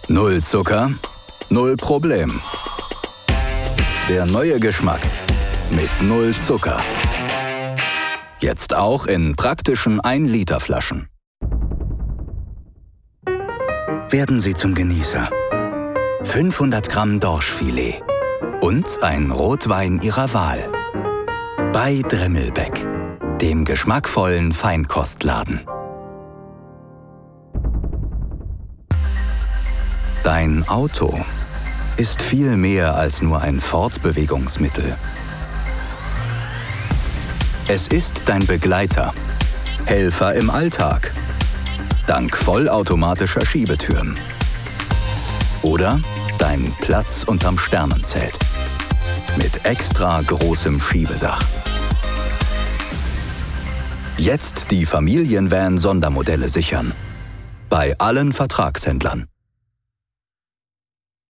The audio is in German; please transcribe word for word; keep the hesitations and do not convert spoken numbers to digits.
Null Zucker, null Problem. Der neue Geschmack mit null Zucker. Jetzt auch in praktischen ein Liter Flaschen. Werden Sie zum Genießer. fünfhundert Gramm Dorschfilet und ein Rotwein Ihrer Wahl. Bei Dремmelbeck, dem geschmackvollen Feinkostladen. Dein Auto ist viel mehr als nur ein Fortbewegungsmittel. Es ist dein Begleiter, Helfer im Alltag, dank vollautomatischer Schiebetüren. Oder dein Platz unterm Sternenzelt mit extra großem Schiebedach. Jetzt die Familienvan-Sondermodelle sichern. Bei allen Vertragshändlern.